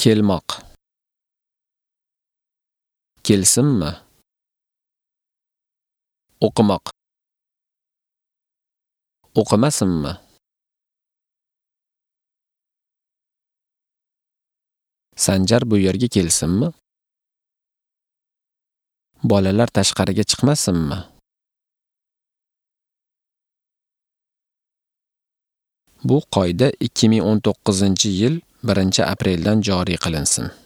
Kelmoq. Kelsinmi? O'qimoq. O'qimasinmi? Sanjar bu yerga kelsinmi? Bolalar tashqariga chiqmasinmi? Bu qoida 2019-yil 1-apreldan joriy qilinsin.